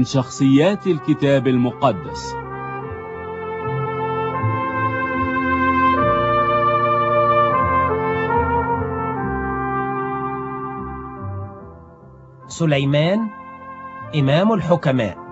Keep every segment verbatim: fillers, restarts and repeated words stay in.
من شخصيات الكتاب المقدس. سليمان إمام الحكماء.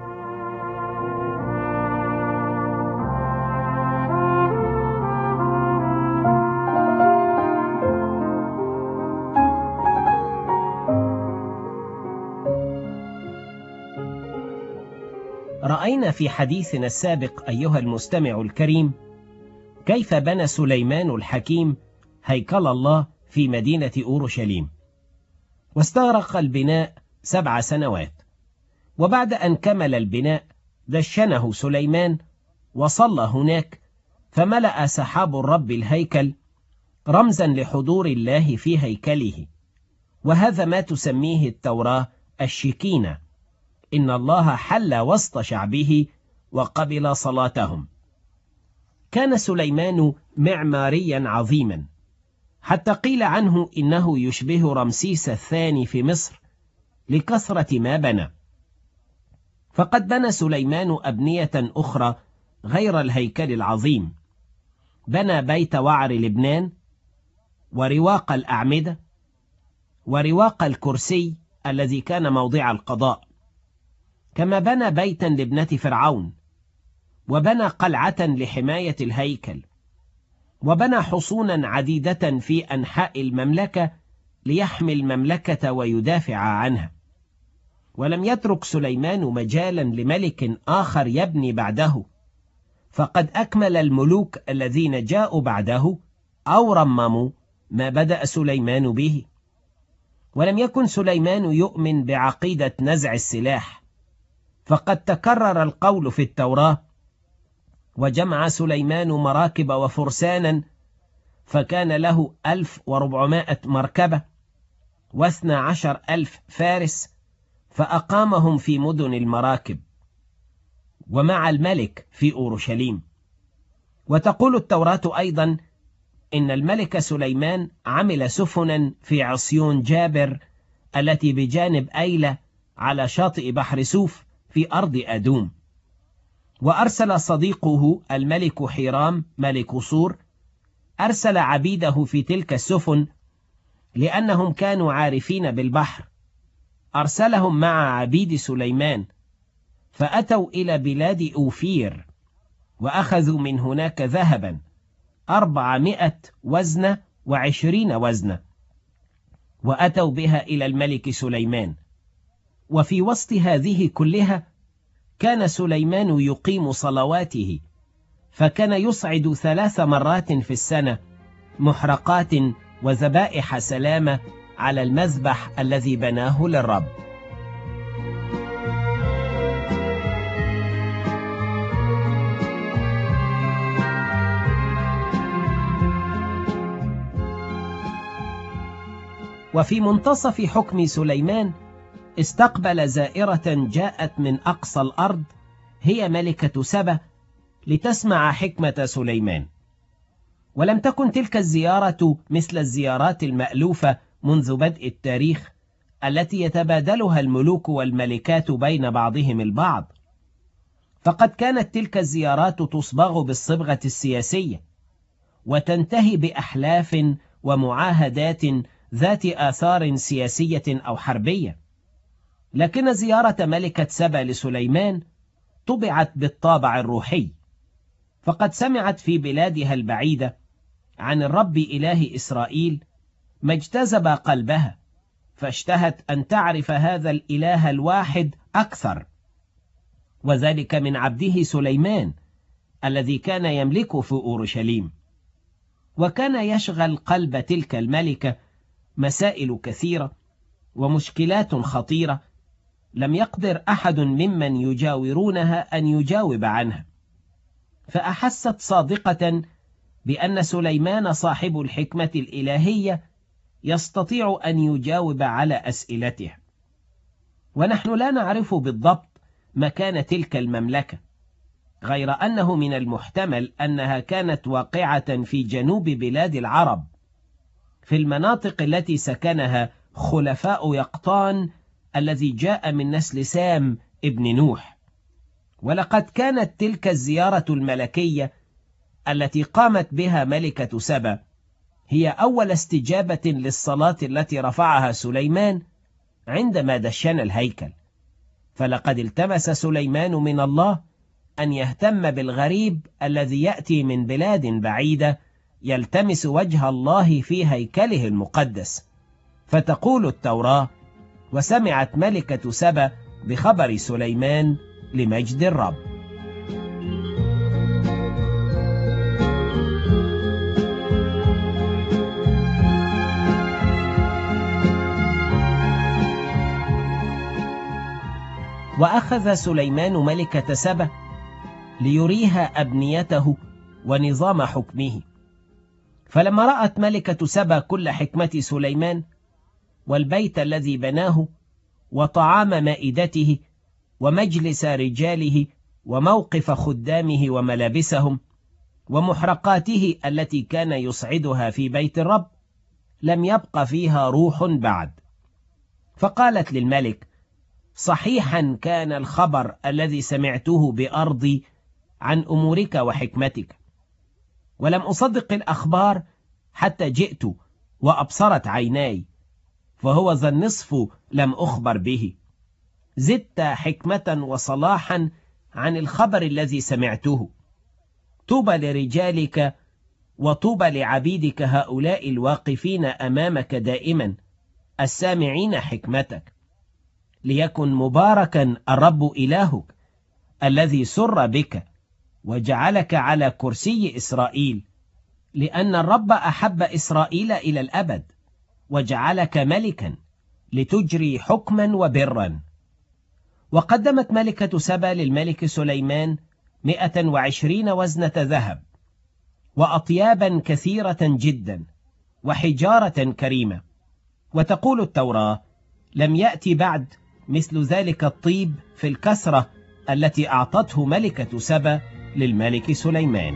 رأينا في حديثنا السابق أيها المستمع الكريم كيف بنى سليمان الحكيم هيكل الله في مدينة أورشليم، واستغرق البناء سبع سنوات. وبعد أن كمل البناء دشنه سليمان وصلى هناك، فملأ سحاب الرب الهيكل رمزا لحضور الله في هيكله، وهذا ما تسميه التوراة الشكينة، إن الله حل وسط شعبه وقبل صلاتهم. كان سليمان معماريا عظيما، حتى قيل عنه إنه يشبه رمسيس الثاني في مصر لكثرة ما بنى. فقد بنى سليمان أبنية أخرى غير الهيكل العظيم، بنى بيت وعر لبنان، ورواق الأعمدة، ورواق الكرسي الذي كان موضع القضاء، كما بنى بيتا لابنة فرعون، وبنى قلعة لحماية الهيكل، وبنى حصونا عديدة في أنحاء المملكة ليحمي المملكة ويدافع عنها. ولم يترك سليمان مجالا لملك آخر يبني بعده، فقد أكمل الملوك الذين جاءوا بعده أو رمموا ما بدأ سليمان به. ولم يكن سليمان يؤمن بعقيدة نزع السلاح، فقد تكرر القول في التوراة: وجمع سليمان مراكب وفرسانا، فكان له ألف واربعمائة مركبة واثنى عشر ألف فارس، فأقامهم في مدن المراكب ومع الملك في أورشليم. وتقول التوراة أيضا إن الملك سليمان عمل سفنا في عصيون جابر التي بجانب أيلة على شاطئ بحر سوف في أرض أدوم. وأرسل صديقه الملك حيرام ملك صور، أرسل عبيده في تلك السفن لأنهم كانوا عارفين بالبحر، أرسلهم مع عبيد سليمان، فأتوا إلى بلاد أوفير، وأخذوا من هناك ذهبا أربعمائة وزنة وعشرين وزنة، وأتوا بها إلى الملك سليمان. وفي وسط هذه كلها كان سليمان يقيم صلواته، فكان يصعد ثلاث مرات في السنة محرقات وذبائح سلامة على المذبح الذي بناه للرب. وفي منتصف حكم سليمان استقبل زائرة جاءت من أقصى الأرض، هي ملكة سبا، لتسمع حكمة سليمان. ولم تكن تلك الزيارة مثل الزيارات المألوفة منذ بدء التاريخ التي يتبادلها الملوك والملكات بين بعضهم البعض، فقد كانت تلك الزيارات تصبغ بالصبغة السياسية، وتنتهي بأحلاف ومعاهدات ذات آثار سياسية أو حربية. لكن زيارة ملكة سبا لسليمان طبعت بالطابع الروحي، فقد سمعت في بلادها البعيدة عن الرب إله إسرائيل ما اجتذب قلبها، فاشتهت أن تعرف هذا الإله الواحد أكثر، وذلك من عبده سليمان الذي كان يملك في أورشليم. وكان يشغل قلب تلك الملكة مسائل كثيرة ومشكلات خطيرة لم يقدر أحد ممن يجاورونها أن يجاوب عنها، فأحست صادقة بأن سليمان صاحب الحكمة الإلهية يستطيع أن يجاوب على أسئلتها. ونحن لا نعرف بالضبط مكان تلك المملكة، غير أنه من المحتمل أنها كانت واقعة في جنوب بلاد العرب، في المناطق التي سكنها خلفاء يقطان الذي جاء من نسل سام ابن نوح. ولقد كانت تلك الزيارة الملكية التي قامت بها ملكة سبا هي أول استجابة للصلاة التي رفعها سليمان عندما دشن الهيكل. فلقد التمس سليمان من الله أن يهتم بالغريب الذي يأتي من بلاد بعيدة يلتمس وجه الله في هيكله المقدس. فتقول التوراة: وسمعت ملكة سبا بخبر سليمان لمجد الرب. وأخذ سليمان ملكة سبا ليريها أبنيته ونظام حكمه. فلما رأت ملكة سبا كل حكمة سليمان والبيت الذي بناه وطعام مائدته ومجلس رجاله وموقف خدامه وملابسهم ومحرقاته التي كان يصعدها في بيت الرب، لم يبق فيها روح بعد. فقالت للملك: صحيحا كان الخبر الذي سمعته بأرضي عن أمورك وحكمتك، ولم أصدق الأخبار حتى جئت وأبصرت عيناي، فهو ذا النصف لم أخبر به. زدت حكمة وصلاحا عن الخبر الذي سمعته. طوبى لرجالك وطوبى لعبيدك هؤلاء الواقفين أمامك دائما السامعين حكمتك. ليكن مباركا الرب إلهك الذي سر بك وجعلك على كرسي إسرائيل، لأن الرب أحب إسرائيل إلى الأبد وجعلك ملكا لتجري حكما وبرا. وقدمت ملكة سبا للملك سليمان مئة وعشرين وزنة ذهب وأطيابا كثيرة جدا وحجارة كريمة. وتقول التوراة: لم يأتي بعد مثل ذلك الطيب في الكثرة التي أعطته ملكة سبا للملك سليمان.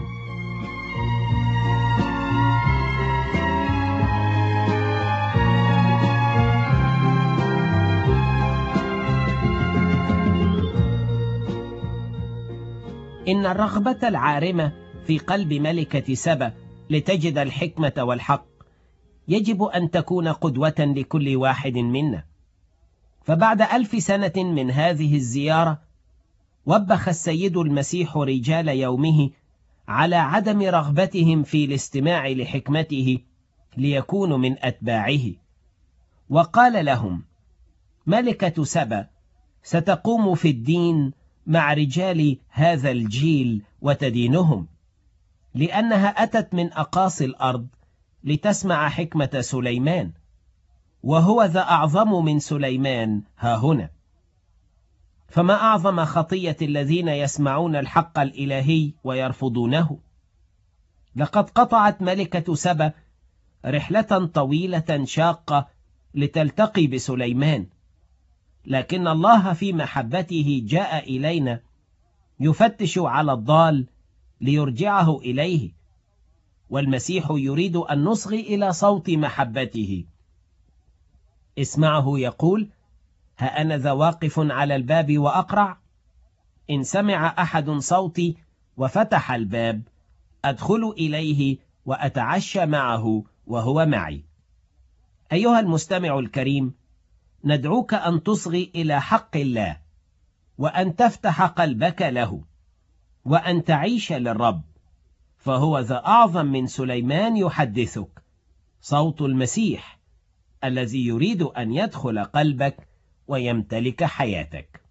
إن الرغبة العارمة في قلب ملكة سبا لتجد الحكمة والحق يجب أن تكون قدوة لكل واحد منا. فبعد ألف سنة من هذه الزيارة وبخ السيد المسيح رجال يومه على عدم رغبتهم في الاستماع لحكمته ليكونوا من أتباعه، وقال لهم: ملكة سبا ستقوم في الدين مع رجال هذا الجيل وتدينهم، لأنها أتت من أقاصي الأرض لتسمع حكمة سليمان، وهو ذا أعظم من سليمان ها هنا. فما أعظم خطية الذين يسمعون الحق الإلهي ويرفضونه. لقد قطعت ملكة سبا رحلة طويلة شاقة لتلتقي بسليمان، لكن الله في محبته جاء إلينا يفتش على الضال ليرجعه إليه، والمسيح يريد أن نصغي إلى صوت محبته. اسمعه يقول: ها أنا ذا واقف على الباب وأقرع، إن سمع أحد صوتي وفتح الباب أدخل إليه وأتعشى معه وهو معي. أيها المستمع الكريم، ندعوك أن تصغي إلى حق الله، وأن تفتح قلبك له، وأن تعيش للرب، فهو ذا أعظم من سليمان يحدثك، صوت المسيح الذي يريد أن يدخل قلبك ويمتلك حياتك.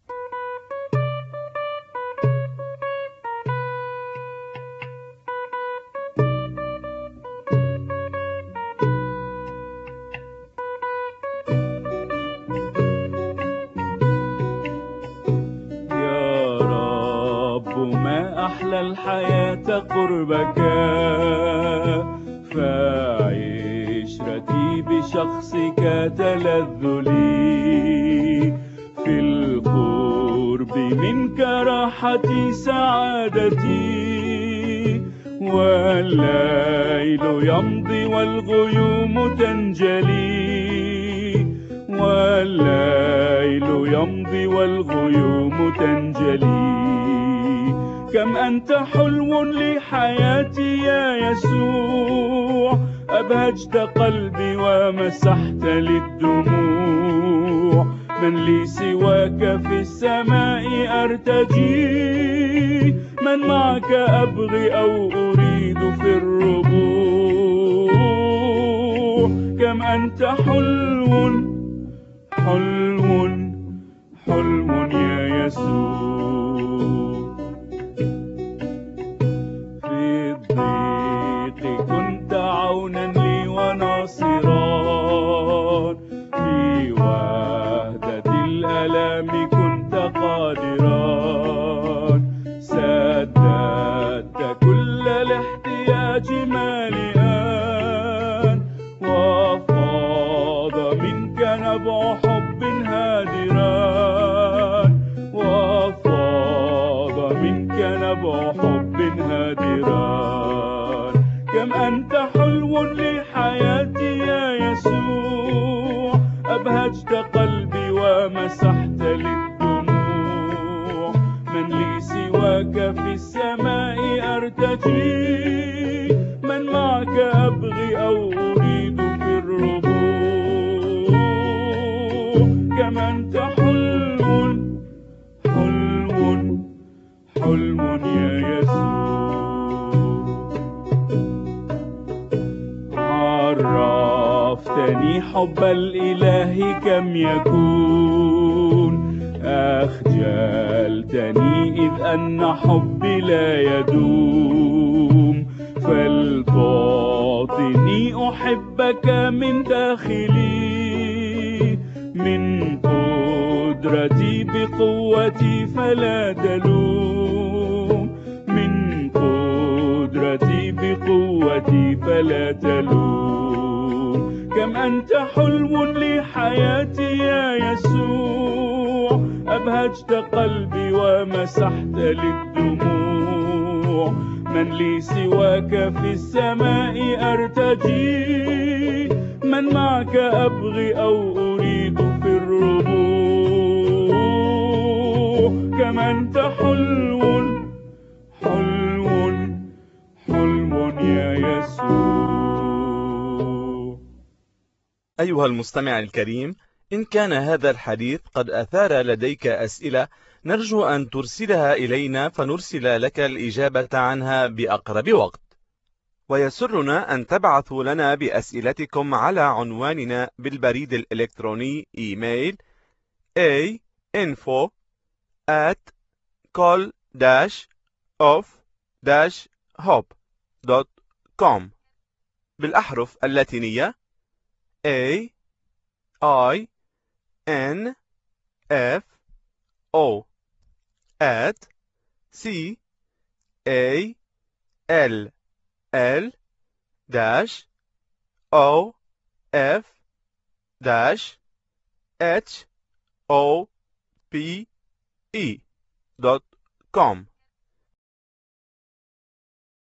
يا رب ما أحلى الحياة قربك، فعشرتي بشخصك تلذ لي، في القرب منك راحتي سعادتي، والليل يمضي والغيوم تنجلي، والليل يمضي والغيوم تنجلي. كم أنت حلو لحياتي يا يسوع، أبهجت قلبي ومسحت للدموع. من لي سواك في السماء أرتجي، من معك أبغي أو أريد في الربوع. كم أنت حلو حلو حلو يا يسوع. في الضيق كنت عونا لي وناصرا، في وحدة الألام كنت قادرا. سددت كل الاحتياج مالئا، وفاض منك نبع حب هادرا، وفاض منك نبع حب هادرا. كم أنت حلو لحياتي يا يسوع، أبهجت قلبي ومسحت للدموع. من لي سواك في السماء أرتجي، من معك أبغي أو أريد في الربوع. كم أنت حلو حلو حلو يا يسوع. عرفتني حب الإله كم يكون، أخجلتني إذ أن حبي لا يدوم. فلتعطني أحبك من داخلي، من قدرتي بقوتي فلا تلوم. من قدرتي بقوتي فلا تلوم. كم أنت حلو لحياتي يا يسوع، أبهجت قلبي ومسحت للدموع. من لي سواك في السماء أرتجي، من معك أبغي أو أريد في الربوع. كم أنت حلو حلو حلو يا يسوع. أيها المستمع الكريم، إن كان هذا الحديث قد أثار لديك أسئلة، نرجو أن ترسلها إلينا فنرسل لك الإجابة عنها بأقرب وقت. ويسرنا أن تبعثوا لنا بأسئلتكم على عنواننا بالبريد الإلكتروني إيميل a info at call dash of dash hope dot com بالأحرف اللاتينية A I N F O at C A L L dash O F dash H O P E dot com.